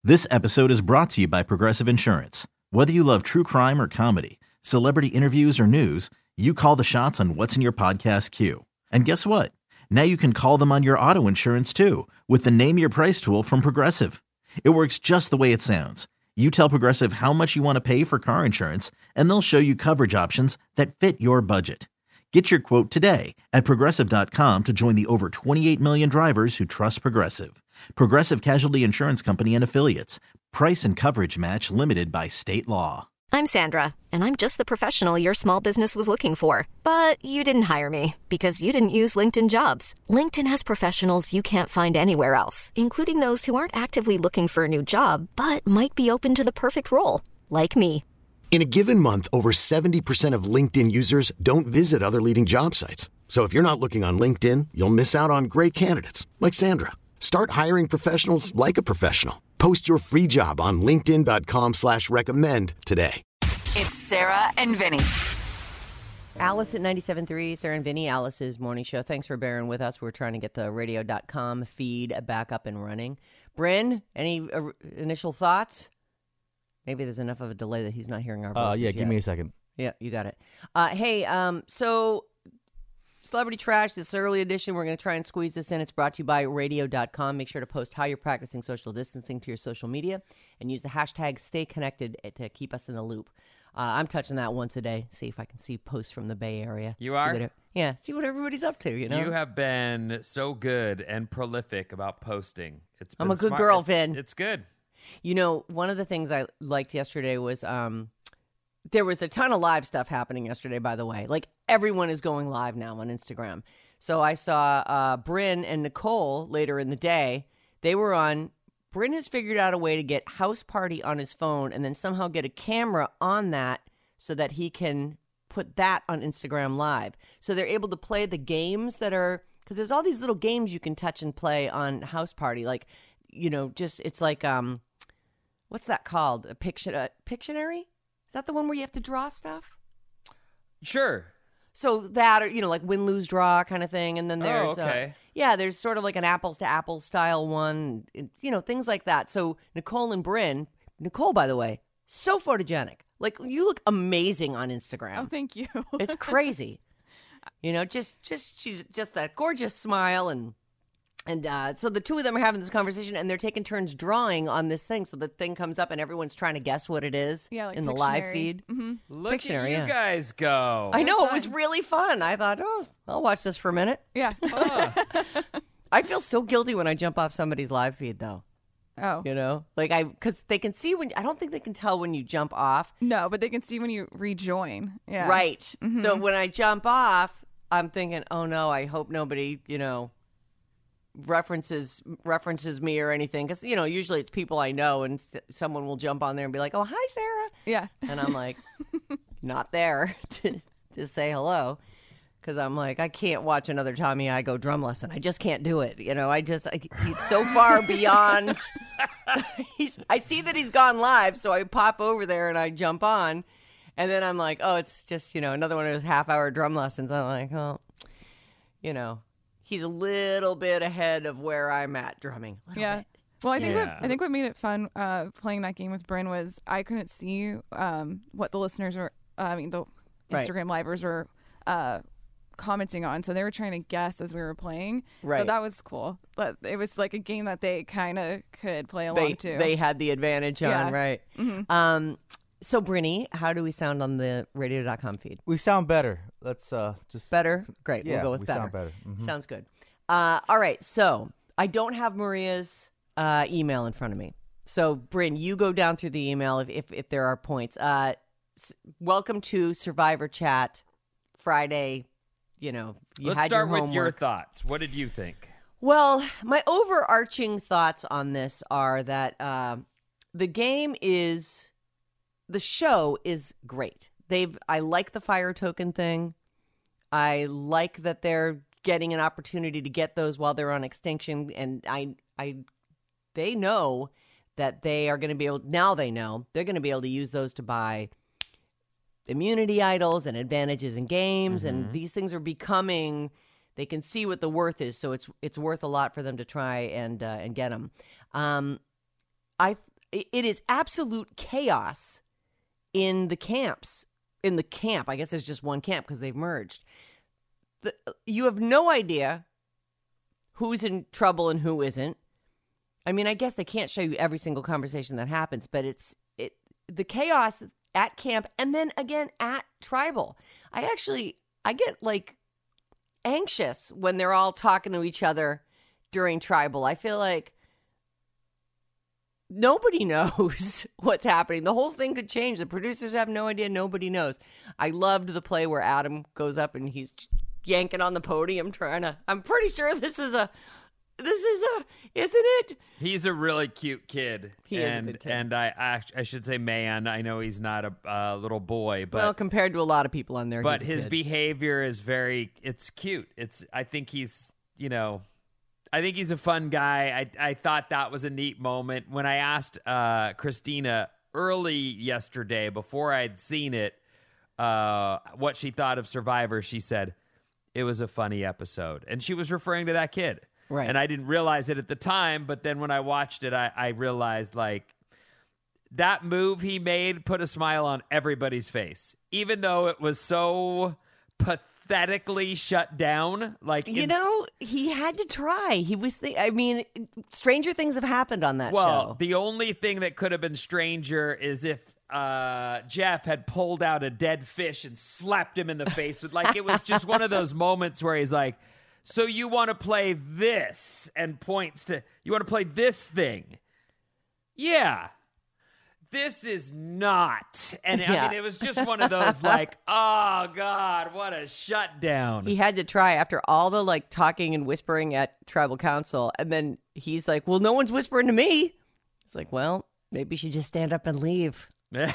This episode is brought to you by Progressive Insurance. Whether you love true crime or comedy, celebrity interviews or news, you call the shots on what's in your podcast queue. And guess what? Now you can call them on your auto insurance too with the Name Your Price tool from Progressive. It works just the way it sounds. You tell Progressive how much you want to pay for car insurance, and they'll show you coverage options that fit your budget. Get your quote today at Progressive.com to join the over 28 million drivers who trust Progressive. Progressive Casualty Insurance Company and Affiliates. Price and coverage match limited by state law. I'm Sandra, and I'm just the professional your small business was looking for. But you didn't hire me because you didn't use LinkedIn Jobs. LinkedIn has professionals you can't find anywhere else, including those who aren't actively looking for a new job, but might be open to the perfect role, like me. In a given month, over 70% of LinkedIn users don't visit other leading job sites. So if you're not looking on LinkedIn, you'll miss out on great candidates like Sandra. Start hiring professionals like a professional. Post your free job on linkedin.com/recommend today. It's Sarah and Vinny. Alice at 97.3, Sarah and Vinny, Alice's morning show. Thanks for bearing with us. We're trying to get the radio.com feed back up and running. Bryn, any initial thoughts? Maybe there's enough of a delay that he's not hearing our voices Yeah, give me a second. Yeah, you got it. So Celebrity Trash, this early edition, we're going to try and squeeze this in. It's brought to you by radio.com. Make sure to post how you're practicing social distancing to your social media and use the hashtag StayConnected to keep us in the loop. I'm touching that once a day, see if I can see posts from the Bay Area. You are? See what everybody's up to, you know? You have been so good and prolific about posting. I'm a good girl, Vin. It's good. You know, one of the things I liked yesterday was there was a ton of live stuff happening yesterday, by the way. Like, everyone is going live now on Instagram. So I saw Bryn and Nicole later in the day. They were on. Bryn has figured out a way to get House Party on his phone and then somehow get a camera on that so that he can put that on Instagram Live. So they're able to play the games that are, because there's all these little games you can touch and play on House Party. Like, you know, just, it's like, what's that called? A Pictionary? Is that the one where you have to draw stuff? Sure. So that, or, you know, like win, lose, draw kind of thing. And then there's, there's sort of like an apples to apples style one, you know, things like that. So Nicole and Bryn, Nicole, by the way, so photogenic. Like, you look amazing on Instagram. Oh, thank you. It's crazy. You know, she's just that gorgeous smile and so the two of them are having this conversation, and they're taking turns drawing on this thing. So the thing comes up, and everyone's trying to guess what it is like in the live feed. Mm-hmm. Look Pictionary, at you guys go. I know, it was really fun. I thought, I'll watch this for a minute. Yeah. I feel so guilty when I jump off somebody's live feed, though. Oh. You know? Like, because they can see I don't think they can tell when you jump off. No, but they can see when you rejoin. Yeah. Right. Mm-hmm. So when I jump off, I'm thinking, oh no, I hope nobody, you know, references me or anything, because, you know, usually it's people I know, and someone will jump on there and be like, oh, hi, Sarah. Yeah. And I'm like, not there to say hello, because I'm like, I can't watch another Tommy Igoe drum lesson. I just can't do it. You know, he's so far beyond. I see that he's gone live, so I pop over there and I jump on, and then I'm like, oh, it's just, you know, another one of those half-hour drum lessons. I'm like, oh, you know, he's a little bit ahead of where I'm at drumming. Bit. Well, I think what made it fun playing that game with Bryn was I couldn't see what the listeners were, the Instagram livers were commenting on. So they were trying to guess as we were playing. Right. So that was cool. But it was like a game that they kind of could play along to. They had the advantage on, right? Mm-hmm. So, Brinny, how do we sound on the radio.com feed? We sound better. Let's just... Better? Great. Yeah, we'll go with better. Sound better. Mm-hmm. Sounds good. All right. So, I don't have Maria's email in front of me. So, Bryn, you go down through the email if there are points. Welcome to Survivor Chat Friday. You know, Let's start with your thoughts. What did you think? Well, my overarching thoughts on this are that the game is... The show is great. I like the fire token thing. I like that they're getting an opportunity to get those while they're on extinction, and they know that they are going to be able. Now they know they're going to be able to use those to buy immunity idols and advantages in games, and these things are becoming. They can see what the worth is, so it's worth a lot for them to try and get them. it is absolute chaos in the camps. In the camp, I guess there's just one camp because they've merged. You have no idea who's in trouble and who isn't. I mean, I guess they can't show you every single conversation that happens, but the chaos at camp and then again at tribal. I get like anxious when they're all talking to each other during tribal. I feel like nobody knows what's happening. The whole thing could change. The producers have no idea. Nobody knows. I loved the play where Adam goes up and he's yanking on the podium I'm pretty sure this is a, isn't it? He's a really cute kid. He is a good kid. And I should say man. I know he's not a little boy, but well, compared to a lot of people on there, but he's a his kid. behavior is it's cute. I think he's a fun guy. I thought that was a neat moment. When I asked Christina early yesterday, before I'd seen it, what she thought of Survivor, she said, it was a funny episode. And she was referring to that kid. Right. And I didn't realize it at the time, but then when I watched it, I realized, like, that move he made put a smile on everybody's face, even though it was so pathetically shut down. Like, he had to try. He was stranger things have happened on that show. Well, the only thing that could have been stranger is if Jeff had pulled out a dead fish and slapped him in the face with, like, it was just one of those moments where he's like, so you want to play this, and points to, you want to play this thing. Yeah. This is not. And Yeah. I mean, it was just one of those like, oh God, what a shutdown. He had to try after all the like talking and whispering at tribal council. And then he's like, well, no one's whispering to me. It's like, well, maybe you should just stand up and leave.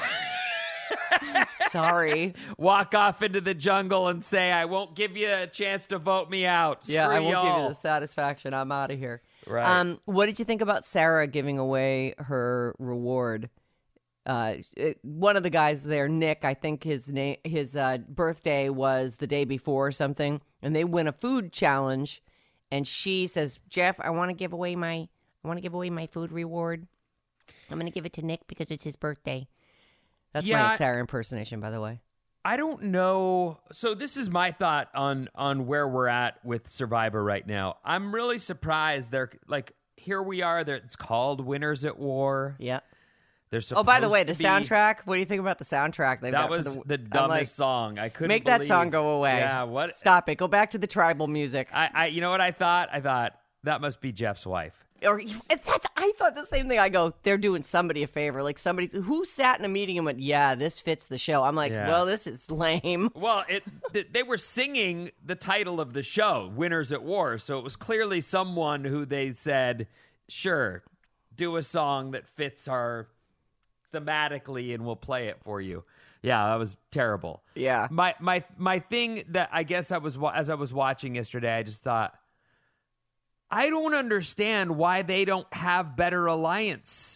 Sorry. Walk off into the jungle and say, I won't give you a chance to vote me out. Yeah, Screw I won't y'all. give you the satisfaction. I'm out of here. Right. What did you think about Sarah giving away her reward? One of the guys there, Nick, I think his birthday was the day before or something, and they win a food challenge, and she says, Jeff, I want to give away my food reward. I'm going to give it to Nick because it's his birthday. That's my Sarah impersonation, by the way. I don't know. So this is my thought on where we're at with Survivor right now. I'm really surprised. They're like, here we are. It's called Winners at War. Yeah. Oh, by the way, the soundtrack. What do you think about the soundtrack? That was the dumbest song. I couldn't make believe. that song go away. Yeah, what? Stop it. Go back to the tribal music. I you know what I thought? I thought that must be Jeff's wife. I thought the same thing. I go, they're doing somebody a favor. Like somebody who sat in a meeting and went, yeah, this fits the show. I'm like, well, this is lame. Well, they were singing the title of the show, Winners at War. So it was clearly someone who they said, sure, do a song that fits our thematically and we'll play it for you. Yeah, that was terrible. Yeah. My thing that I guess as I was watching yesterday, I just thought, I don't understand why they don't have better alliances.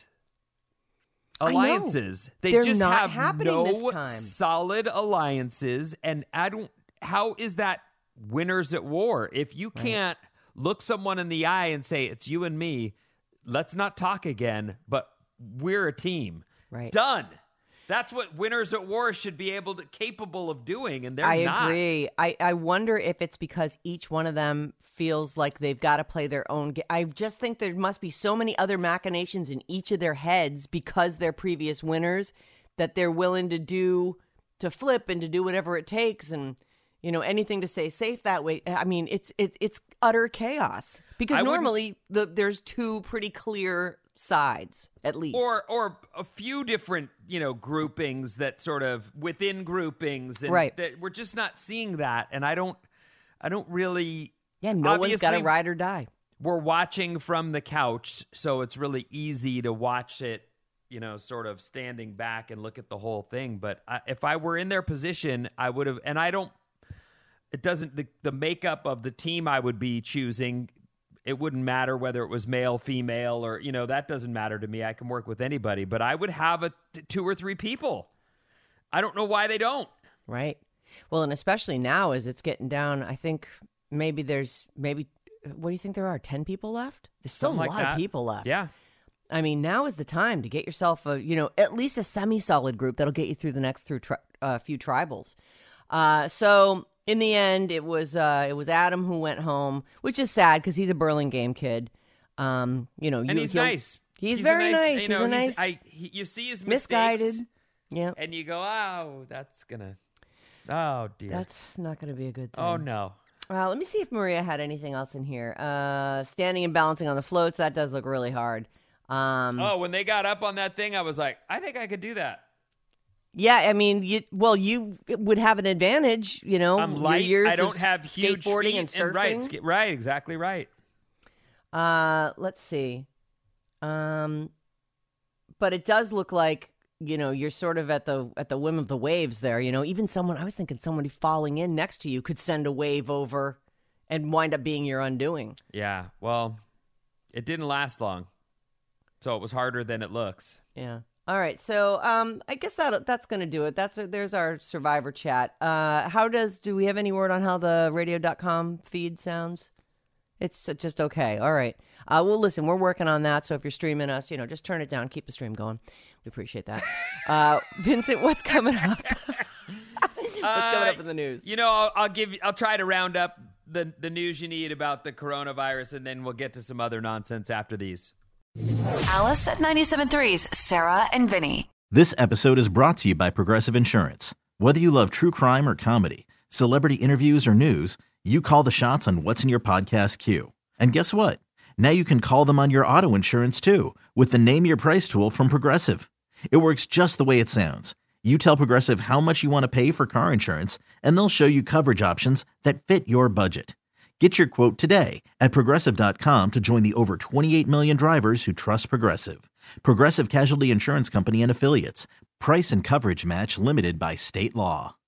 They They're just not have happening this no time. solid alliances, and how is that Winners at War? If you can't look someone in the eye and say, it's you and me, let's not talk again, but we're a team. Right. Done. That's what Winners at War should be capable of doing, and they're not. I agree. I wonder if it's because each one of them feels like they've got to play their own game. I just think there must be so many other machinations in each of their heads because they're previous winners that they're willing to flip and to do whatever it takes, and anything to stay safe that way. I mean, it's utter chaos because normally there's two pretty clear sides at least, or a few different groupings that sort of within groupings, and right. that we're just not seeing that, and I don't really. Yeah, no one's got to ride or die. We're watching from the couch, so it's really easy to watch it, sort of standing back and look at the whole thing. But if I were in their position, I would have. And I don't. It doesn't. The makeup of the team I would be choosing. It wouldn't matter whether it was male, female, or, that doesn't matter to me. I can work with anybody, but I would have 2 or 3 people. I don't know why they don't. Right. Well, and especially now as it's getting down, I think maybe what do you think there are? 10 people left? There's still Something a lot of people left. Yeah. I mean, now is the time to get yourself at least a semi-solid group that'll get you through the next few tribals. So in the end, it was Adam who went home, which is sad because he's a Burlingame kid. And he's nice. He's very nice. You know, he's you see his misguided. mistakes, yeah, and you go, oh, oh dear, that's not gonna be a good thing. Oh no. Let me see if Maria had anything else in here. Standing and balancing on the floats, that does look really hard. When they got up on that thing, I was like, I think I could do that. Yeah, I mean, you would have an advantage, I'm light. Years I don't have huge skateboarding feet and surfing. Right, exactly right. Let's see. But it does look like, you're sort of at the whim of the waves there. Even I was thinking somebody falling in next to you could send a wave over and wind up being your undoing. Yeah, well, it didn't last long. So it was harder than it looks. Yeah. All right. So I guess that's going to do it. There's our Survivor chat. Do we have any word on how the radio.com feed sounds? It's just okay. All right. Well, listen, we're working on that. So if you're streaming us, just turn it down. Keep the stream going. We appreciate that. Vincent, what's coming up? What's coming up in the news? I'll try to round up the news you need about the coronavirus, and then we'll get to some other nonsense after these. Alice at 97.3's Sarah and Vinny. This episode is brought to you by Progressive Insurance. Whether you love true crime or comedy, celebrity interviews or news, you call the shots on what's in your podcast queue. And guess what? Now you can call them on your auto insurance too with the Name Your Price tool from Progressive. It works just the way it sounds. You tell Progressive how much you want to pay for car insurance, and they'll show you coverage options that fit your budget. Get your quote today at Progressive.com to join the over 28 million drivers who trust Progressive. Progressive Casualty Insurance Company and Affiliates. Price and coverage match limited by state law.